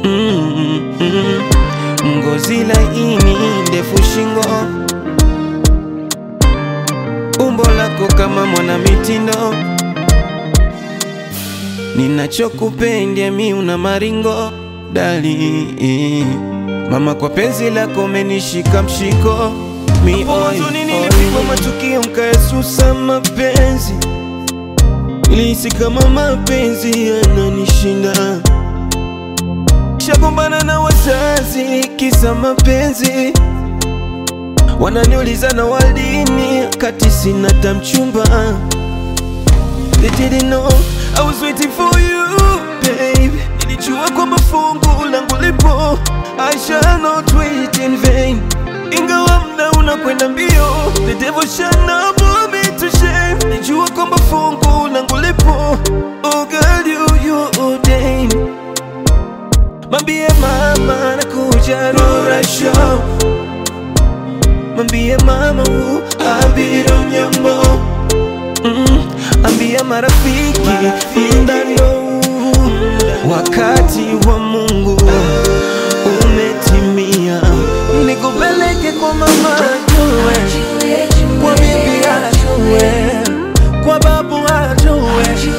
Ngozi laini, ndefu shingo, umbo lako kama mwana mitindo. Ninachokupenda mi una maringo dali, mama kwa penzi lako menishika mshiko. Mi oi nilipigwa matukio mkaesusa mapenzi, nilihisi kama mapenzi yananishinda. Shagombana na wazazi kisa mapenzi, wananiuliza na walini kati sina tamchumba. They didn't know I was waiting for you, babe. Nilijua kwamba fungu langu lipo, I shall not wait in vain. Ingawa mda unakwenda mbio, the devil shall not put me to shame. Nilijua kwamba fungu langu lipo, oh girl you ordained. Mambie mama nakuja Rura Show, mambie mama abiro nyambo, ambia marafiki ndano wakati wa Mungu umetimia. Nikupeleke kwa mama ajue, kwa bibi ajue, kwa babu ajue,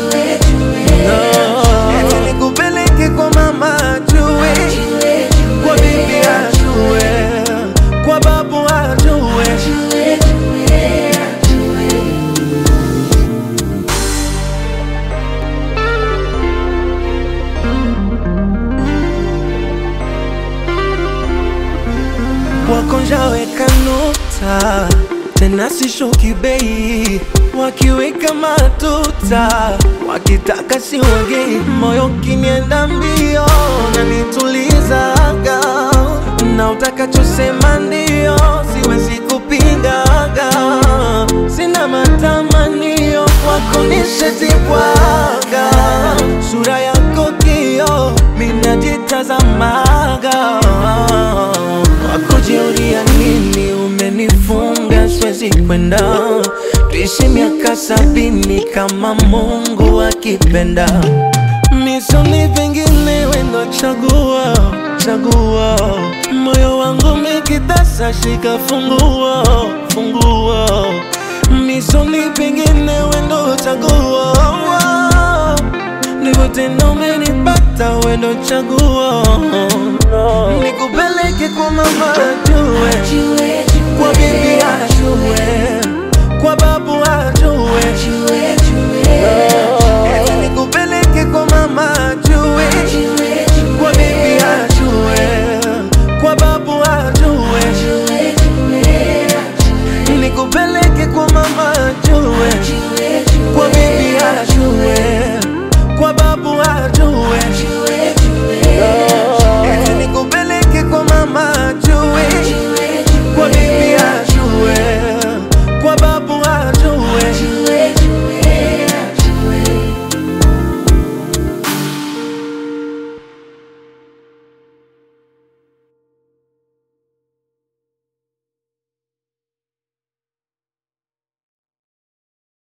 nikupeleke kwa mama ajue, kwa bibi ajue, kwa babu ajue. Wakonjaweka nota tena sishuki bei, wakiweka matuta wakitaka siwagei. Moyo kinienda mbio na nitulizaga, na utakachosema ndio, siwezi kupingaga. Sina matamanio wako nishetibwaga, sura yako kio minajitazamaga. Wakujiuria nini umenifunga siwezi kwenda, tuishi miaka 70 kama Mungu akipenda. Misoni vingine wendo chagua, moyo wangu mikitasa shika fungua. Misoni vingine wendo chagua, ndivyo tena umenipata wendo chagua. Nikupeleke kwa mama ajue, kwa bibi ajue, kwa babu ajue, nikupeleke kwa mama ajue, kwa bibi ajue, kwa babu ajue, nikupeleke kwa mama ajue, kwa bibi ajue.